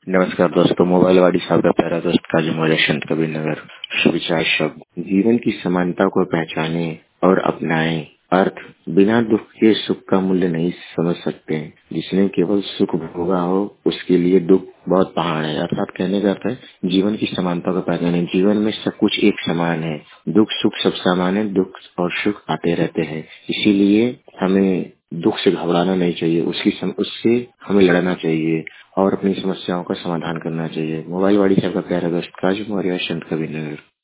नमस्कार दोस्तों, मोबाइल वाली साहब का प्यारा दोस्त काजू मौर्य संत कबीर नगर। सुविचार शब्द जीवन की समानता को पहचाने और अपनाएं। अर्थ बिना दुख के सुख का मूल्य नहीं समझ सकते। जिसने केवल सुख भोगा हो उसके लिए दुख बहुत पहाड़ है। अर्थात कहने का अर्थ है जीवन की समानता को पहचाने। जीवन में सब कुछ एक समान है, दुख सुख सब समान है, दुख और सुख आते रहते हैं। इसीलिए हमें दुख से घबराना नहीं चाहिए, उससे हमें लड़ना चाहिए और अपनी समस्याओं का समाधान करना चाहिए। मोबाइल वाली साहब का प्यारा दोस्त काजू मौर्य संत कबीर नगर।